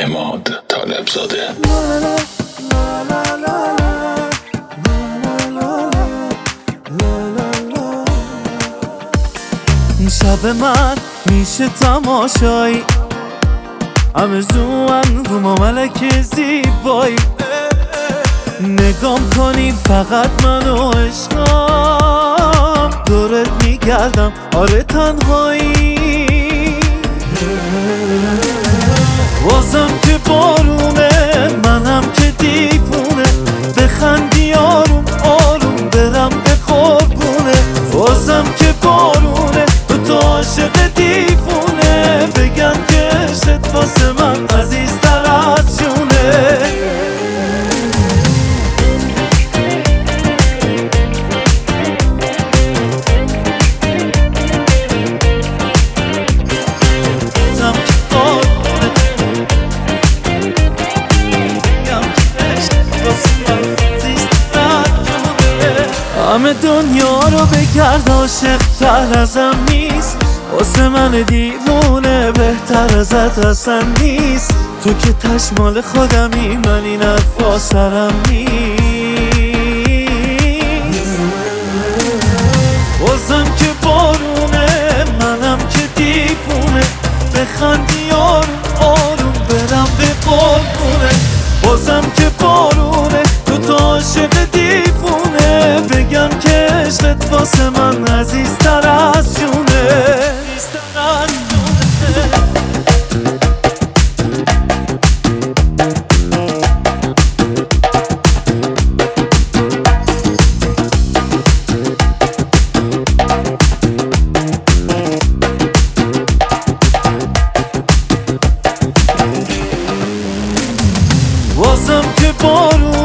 اماد طالبزاده. شب من میشه تماشایی، همه زوان رو ما ملک زیبایی، نگام کنی فقط منو عشقم، دورت میگردم آره تنهایی، بازم که بارونه منم که دیوونه، بخندی آروم آروم برم به قربونه، بازم که بارونه تو عاشق دیوونه، بگن که عشقت واسه من عزیزتر از جونه. همه دنیا رو بگرد عاشق تر ازم نیست، واسه من دیوونه بهتر ازت اصلا نیست، تو که تشمال خودمی من این حرفا سرم نیست، بازم که بارونه منم که دیوونه، بخندی آروم آروم برم به قربونه، بازم که بارونه تو عاشق دیوونه، بگم که عشقت واسه من عزیزتر از جونه. بازم که بارون